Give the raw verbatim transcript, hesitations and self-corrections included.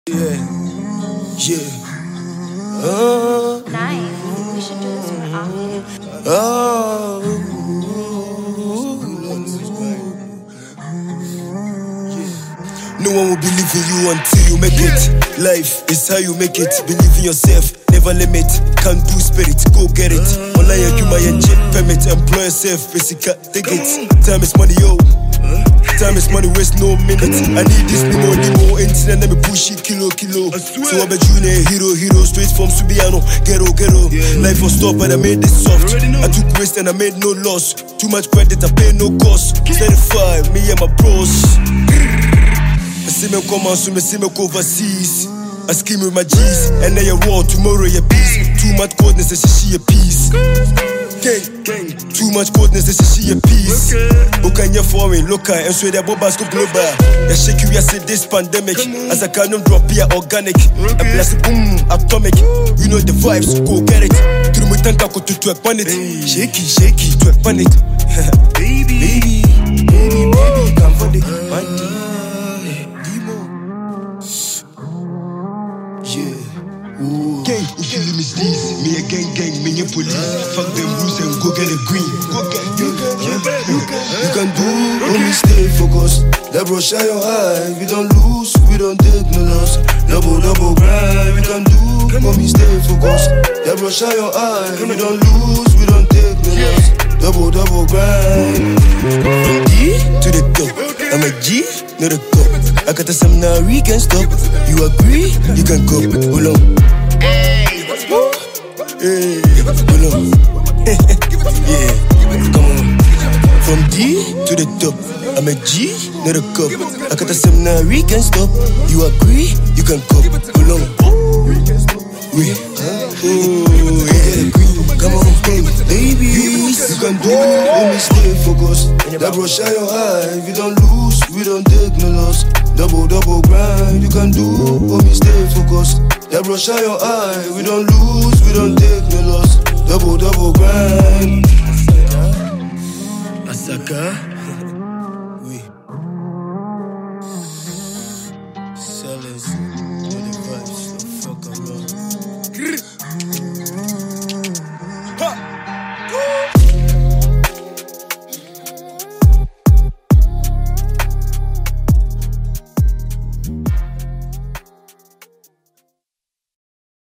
Yeah, yeah. Oh, Nice. We should do this more often. oh. No one will believe in you until you make it. Life is how you make it. Believe in yourself, never limit. Can't do spirit, go get it. Online, you my jet permit. Employ yourself, basic take it. Time is money, yo. Time is money, waste no minute. I need this limo, limo. Internet, let me push it, kilo, kilo. So I'm a junior hero, hero. Straight from Subiano, ghetto, ghetto. Life was tough, but I made it soft. I took risk and I made no loss. Too much credit, I paid no cost. Certified, me and my bros. I see me come on, so me see me go overseas. I scheme with my G's, and then you war, tomorrow your peace. Too much coldness, I see your peace. Gang, gang. Too much coldness, I see your peace. Okay, you're foreign, local, and so they're bombas go global. I shake you, I say this pandemic. As I can't drop here, organic. And bless it, boom, atomic. You know the vibes, go get it. Through my tank, I go to twerk pan it. Shaky, shaky, twerk pan it. Baby, baby, baby, baby, come for the money. Gang, who killing me steez? Me a gang, gang, me a police. Fuck them rules and go get a green. Go get, you, you, you, you can do, only stay focused. That bro, shine your eye. We don't lose, we don't take no loss. Double, double grind. We can do, only stay focused. That bro, shine your eye. We don't lose, we don't take no loss. Double, double grind. From D to the top, I'm a G, not a cop. I got some now, we can stop. You agree, you can go. Hold on. Hey, hold on. Yeah, come on. From D to the top, I'm a G, not a cop. I got some now, we can stop. You agree, you can go. Hold on. Wait, oh yeah, come on, baby. You can do, only stay focused. That bro, shine your eye. We don't lose, we don't take no loss. Double, double grind. You can do, only stay focused. That bro, shine your eye. We don't lose, we don't take no loss. Double, double grind. Asaka.